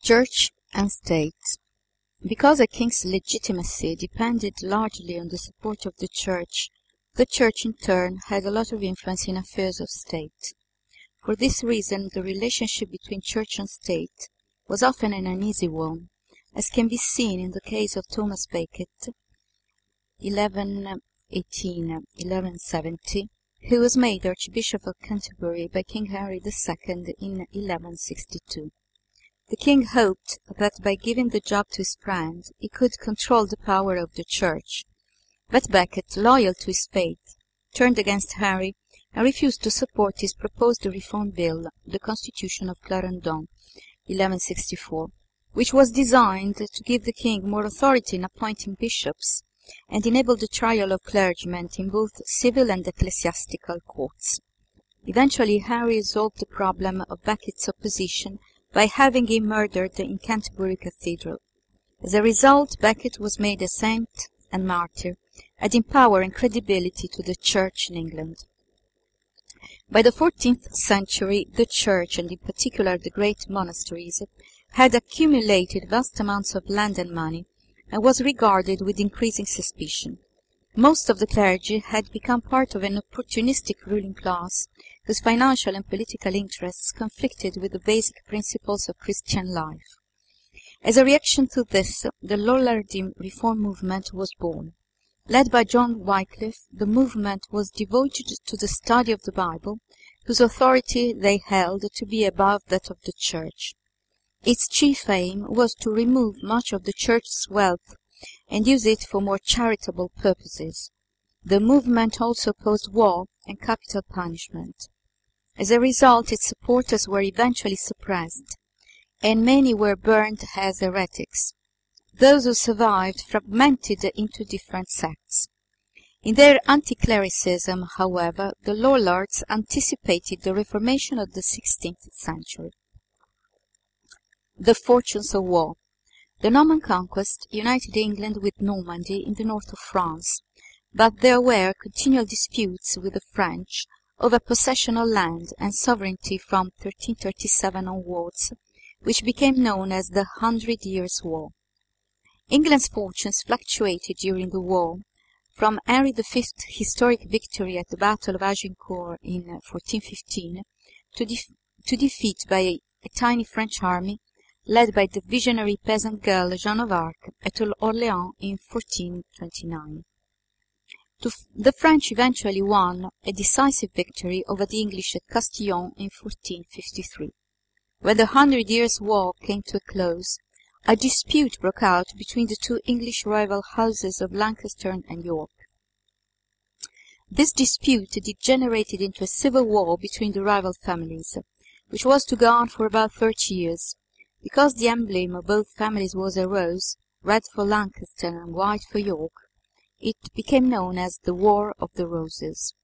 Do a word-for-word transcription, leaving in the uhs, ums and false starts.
Church and State. Because a king's legitimacy depended largely on the support of the Church, the Church in turn had a lot of influence in affairs of state. For this reason, the relationship between Church and State was often an uneasy one, as can be seen in the case of Thomas Becket, eleven eighteen to eleven seventy, who was made Archbishop of Canterbury by King Henry the Second in eleven sixty-two. The king hoped that by giving the job to his friend he could control the power of the Church. But Becket, loyal to his faith, turned against Henry and refused to support his proposed reform bill, the Constitution of Clarendon, eleven sixty-four, which was designed to give the king more authority in appointing bishops and enable the trial of clergymen in both civil and ecclesiastical courts. Eventually, Henry resolved the problem of Becket's opposition by having him murdered in Canterbury Cathedral. As a result, Becket was made a saint and martyr, adding power and credibility to the Church in England. By the fourteenth century, the Church, and in particular the great monasteries, had accumulated vast amounts of land and money, and was regarded with increasing suspicion. Most of the clergy had become part of an opportunistic ruling class, whose financial and political interests conflicted with the basic principles of Christian life. As a reaction to this, the Lollardy reform movement was born. Led by John Wycliffe, the movement was devoted to the study of the Bible, whose authority they held to be above that of the Church. Its chief aim was to remove much of the Church's wealth and use it for more charitable purposes. The movement also opposed war and capital punishment. As a result, its supporters were eventually suppressed, and many were burned as heretics. Those who survived fragmented into different sects. In their anti-clericism, however, the Lollards anticipated the Reformation of the sixteenth century. The fortunes of war. The Norman conquest united England with Normandy in the north of France, but there were continual disputes with the French over possession of land and sovereignty from thirteen thirty-seven onwards, which became known as the Hundred Years' War. England's fortunes fluctuated during the war, from Henry the Fifth's historic victory at the Battle of Agincourt in fourteen fifteen to, def to defeat by a, a tiny French army led by the visionary peasant girl Joan of Arc at Orléans in fourteen twenty-nine. The French eventually won a decisive victory over the English at Castillon in fourteen fifty-three. When the Hundred Years' War came to a close, a dispute broke out between the two English rival houses of Lancaster and York. This dispute degenerated into a civil war between the rival families, which was to go on for about thirty years. Because the emblem of both families was a rose, red for Lancaster and white for York, it became known as the War of the Roses.